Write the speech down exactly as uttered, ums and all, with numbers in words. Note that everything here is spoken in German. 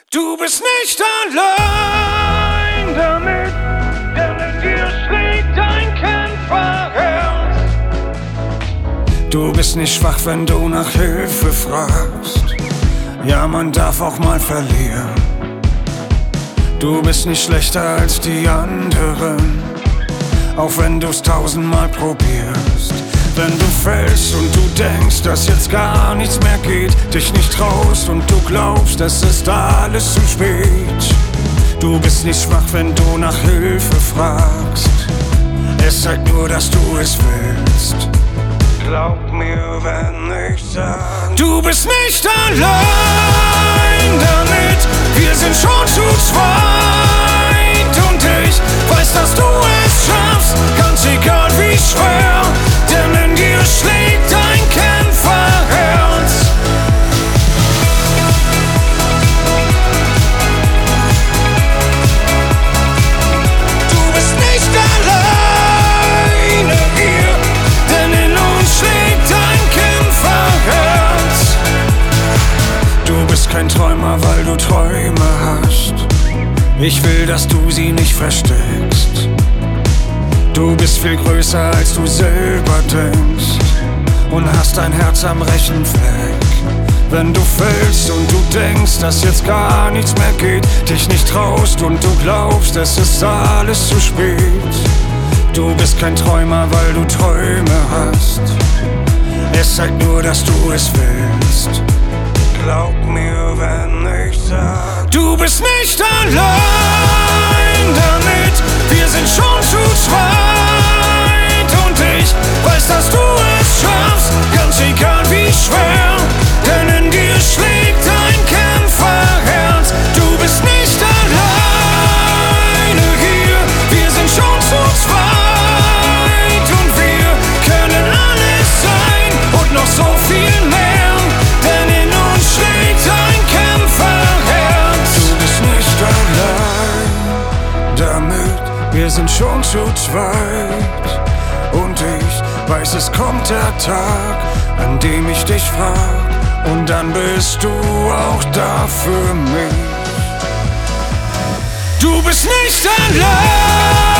Du bist nicht allein damit, denn in dir schlägt ein Kämpferherz. Du bist nicht schwach, wenn du nach Hilfe fragst. Ja, man darf auch mal verlieren. Du bist nicht schlechter als die anderen, auch wenn du's tausendmal probierst. Wenn du fällst und du denkst, dass jetzt gar nichts mehr geht, dich nicht traust und du glaubst, es ist alles zu spät. Du bist nicht schwach, wenn du nach Hilfe fragst. Es zeigt nur, dass du es willst. Glaub mir, wenn ich sag, du bist nicht allein damit. Wir sind schon zu zweit und ich weiß, dass du es schaffst, ganz egal wie schwer, denn in dir schlägt ein Kämpferherz. Du bist nicht alleine hier, denn in uns schlägt ein Kämpferherz. Du bist kein Träumer, weil du Träume hast. Ich will, dass du sie nicht versteckst. Du bist viel größer, als du selber denkst und hast dein Herz am rechten Fleck. Wenn du fällst und du denkst, dass jetzt gar nichts mehr geht, dich nicht traust und du glaubst, es ist alles zu spät. Du bist kein Träumer, weil du Träume hast. Es zeigt nur, dass du es willst. Glaub mir, wenn ich sag, du bist nicht allein damit. Wir sind schon zu zweit und ich weiß, dass du es schaffst, ganz egal wie schwer, denn in dir schlägt ein Kämpferherz. Du bist nicht alleine hier, wir sind schon zu zweit und wir können alles sein und noch so viel mehr, denn in uns schlägt ein Kämpferherz. Du bist nicht allein damit, wir sind schon zu zweit und ich weiß, es kommt der Tag, an dem ich dich frag und dann bist du auch da für mich. Du bist nicht allein.